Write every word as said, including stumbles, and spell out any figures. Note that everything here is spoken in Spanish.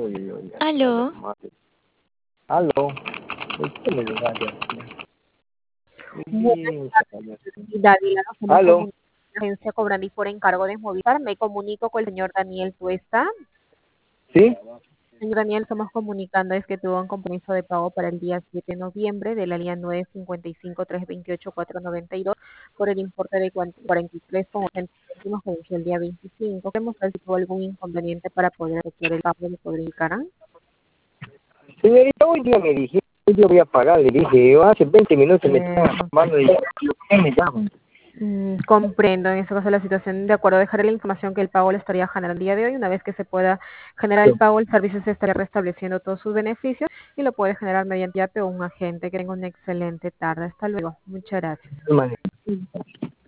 Uy, uy, uy, ya, ya, ya, Aló. mate. Aló. ¿Por qué me llamas ya? Buenas Bien, tardes, caballo. Dávila, nos hemos Aló. comunicado con la agencia Cobrandi por encargo de Movistar. Me comunico con el señor Daniel Tuesta. ¿Sí? Señor Daniel, estamos comunicando es que tuvo un compromiso de pago para el día siete de noviembre de la línea nueve cincuenta y cinco, tres veintiocho, cuatro noventa y dos por el importe de cuarenta y tres con ochenta céntimos que venció el día veinticinco. Queremos saber si tuvo algún inconveniente para poder efectuar el pago. ¿Me podría indicar? Señorita, hoy día me dije, hoy día voy a pagar. Le dije, yo hace veinte minutos me Eh, estaba llamando y ¿qué me llaman? Mm, comprendo en este caso la situación. De acuerdo, dejaré la información que el pago le estaría generando el día de hoy. Una vez que se pueda generar el pago, el servicio se estaría restableciendo todos sus beneficios y lo puede generar mediante A P I o un agente. Que tenga una excelente tarde. Hasta luego. Muchas gracias. Hermano.